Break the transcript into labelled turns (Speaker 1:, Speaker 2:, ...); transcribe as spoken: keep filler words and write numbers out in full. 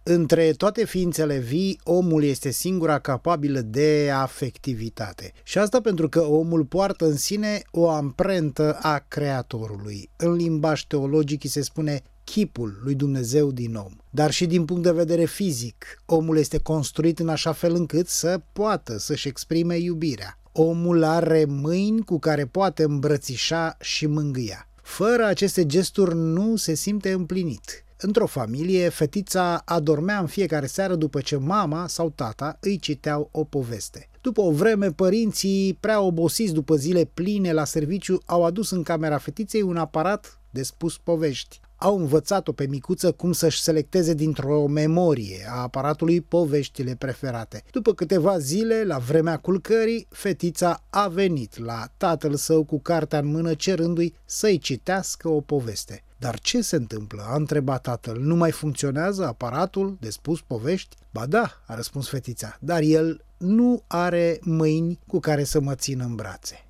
Speaker 1: Între toate ființele vii, omul este singura capabilă de afectivitate. Și asta pentru că omul poartă în sine o amprentă a Creatorului. În limbaj teologic îi se spune chipul lui Dumnezeu din om. Dar și din punct de vedere fizic, omul este construit în așa fel încât să poată să-și exprime iubirea. Omul are mâini cu care poate îmbrățișa și mângâia. Fără aceste gesturi nu se simte împlinit. Într-o familie, fetița adormea în fiecare seară după ce mama sau tata îi citeau o poveste. După o vreme, părinții, prea obosiți după zile pline la serviciu, au adus în camera fetiței un aparat de spus povești. Au învățat-o pe micuță cum să-și selecteze dintr-o memorie a aparatului poveștile preferate. După câteva zile, la vremea culcării, fetița a venit la tatăl său cu cartea în mână cerându-i să-i citească o poveste. Dar ce se întâmplă? A întrebat tatăl. Nu mai funcționează aparatul de spus povești? Ba da, a răspuns fetița, dar el nu are mâini cu care să mă țină în brațe.